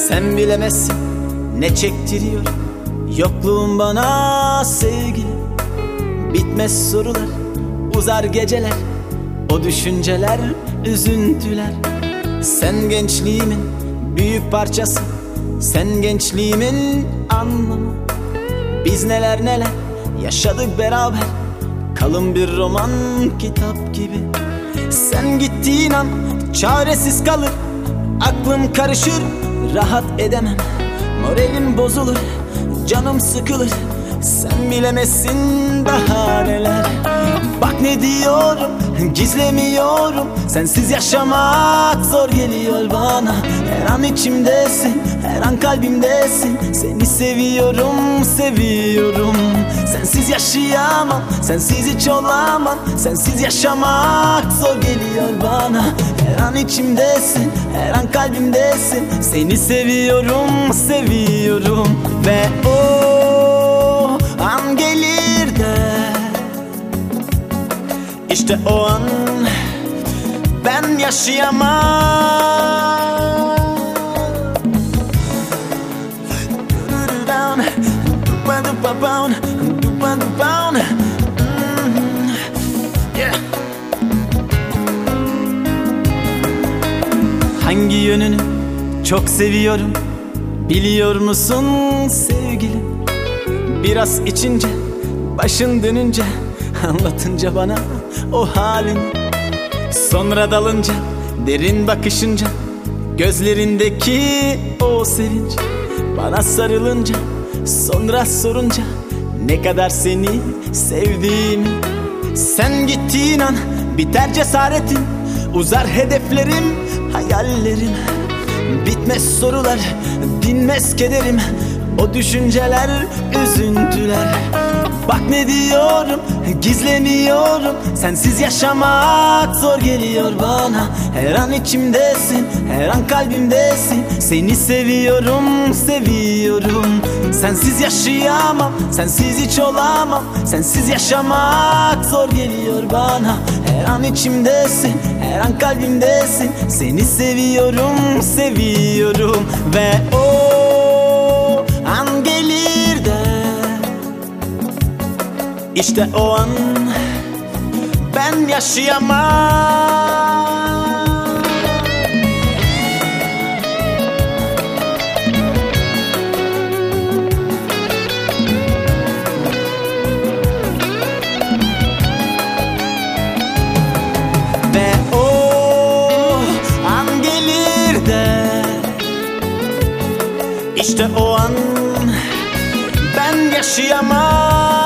Sen bilemezsin ne çektiriyor yokluğun bana sevgili. Bitmez sorular, uzar geceler, o düşünceler, üzüntüler. Sen gençliğimin büyük parçası, sen gençliğimin anlamı. Biz neler neler yaşadık beraber, kalın bir roman kitap gibi. Sen gittiğin an çaresiz kalır, aklım karışır, rahat edemem. Moralim bozulur, canım sıkılır, sen bilemezsin daha neler. Bak ne diyorum, gizlemiyorum, sensiz yaşamak zor geliyor bana. Her an içimdesin, her an kalbimdesin, seni seviyorum, seviyorum. Sensiz yaşayamam, sensiz hiç olamam, sensiz yaşamak zor geliyor bana. Her an içimdesin, her an kalbimdesin, seni seviyorum, seviyorum. Ve o an gelir de, İşte o an ben yaşayamam. Hangi yönünü çok seviyorum biliyor musun sevgilim? Biraz içince, başın dönünce, anlatınca bana o halin. Sonra dalınca, derin bakışınca, gözlerindeki o sevinç. Bana sarılınca, sonra sorunca ne kadar seni sevdiğimi. Sen gittiğin an biter cesaretim, uzar hedeflerim, hayallerim. Bitmez sorular, dinmez kederim, o düşünceler, üzüntüler. Bak ne diyorum, gizlemiyorum, sensiz yaşamak zor geliyor bana. Her an içimdesin, her an kalbimdesin, seni seviyorum, seviyorum. Sensiz yaşayamam, sensiz hiç olamam, sensiz yaşamak zor geliyor bana. Her an içimdesin, her an kalbimdesin, seni seviyorum, seviyorum. Ve o an gelir de, İşte o an ben yaşayamam. Ve o an gelir de, İşte o an ben yaşayamam.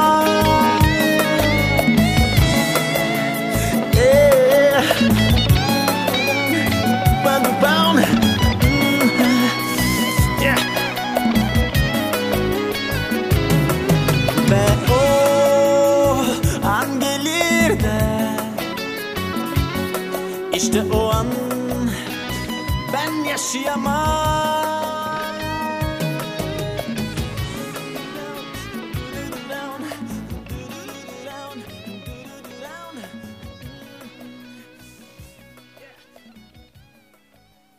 Ve o an gelir de, İşte o an ben yaşayamam.